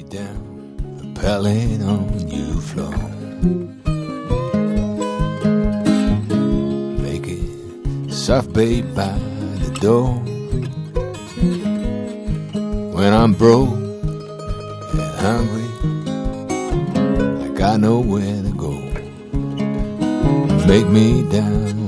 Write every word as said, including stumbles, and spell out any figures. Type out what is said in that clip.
down a pallet on your floor. Make it soft, babe, by the door. When I'm broke and hungry, I got nowhere to go. Make me down